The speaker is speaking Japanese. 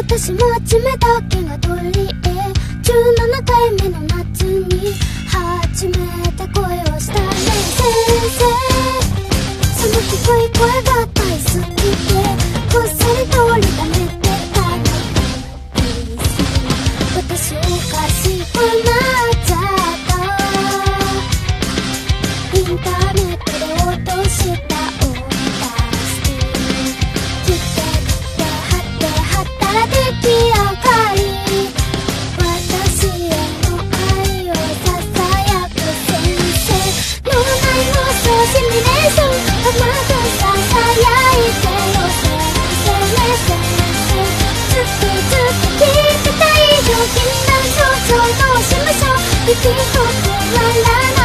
私も集めた気が取り柄、17回目の夏に初めて恋をしたね。先生、その低い声が大好きでこっそり通りためてたの。私おかしくなっちゃった。インターネットで落としたオーダースティール、切って貼って貼ったら出来上がり、私への愛をささやく先生。脳内妄想シミュレーション、まずささやいてよ先生。ずっと聞いてたいよ、禁断症状どうしましょう。リピート止まらない